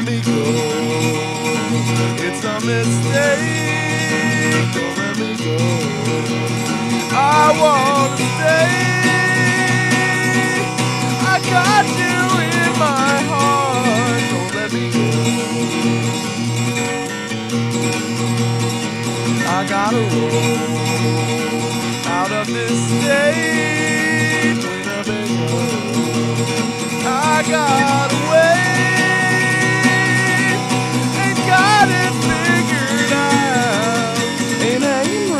me go. It's a mistake. Don't let me go. I want to stay. I got you in my heart. Don't let me go. I gotta roll out of this state. Don't let me go. I gotta wait. Ain't got it figured out. Ain't hanging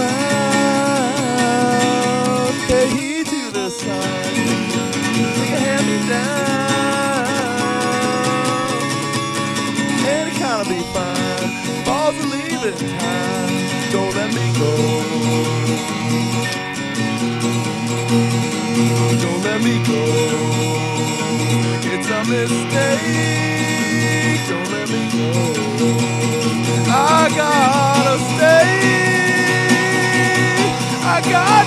round. Pay heed to the sign. Take a hand me down. And it kinda be fine. Falls a leaving time. Don't let me go. Don't let me go. It's a mistake. Don't let me go. I gotta stay. I gotta